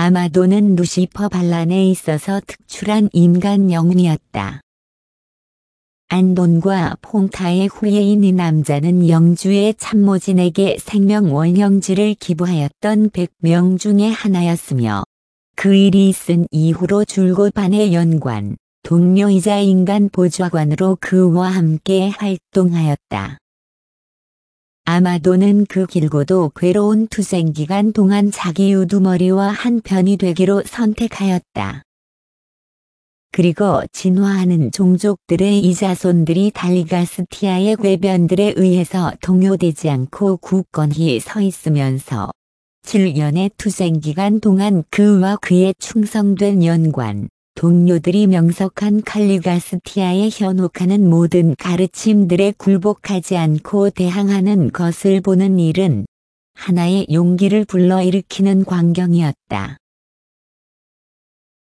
아마도는 루시퍼 반란에 있어서 특출한 인간 영웅이었다. 안돈과 퐁타의 후예인 이 남자는 영주의 참모진에게 생명 원형지를 기부하였던 100명 중의 하나였으며 그 일이 있은 이후로 줄곧 반의 연관, 동료이자 인간 보좌관으로 그와 함께 활동하였다. 아마도는 그 길고도 괴로운 투쟁 기간 동안 자기 우두머리와 한편이 되기로 선택하였다. 그리고 진화하는 종족들의 이 자손들이 달리가스티아의 궤변들에 의해서 동요되지 않고 굳건히 서 있으면서 7년의 투쟁 기간 동안 그와 그의 충성된 연관, 동료들이 명석한 칼리가스티아에 현혹하는 모든 가르침들에 굴복하지 않고 대항하는 것을 보는 일은 하나의 용기를 불러일으키는 광경이었다.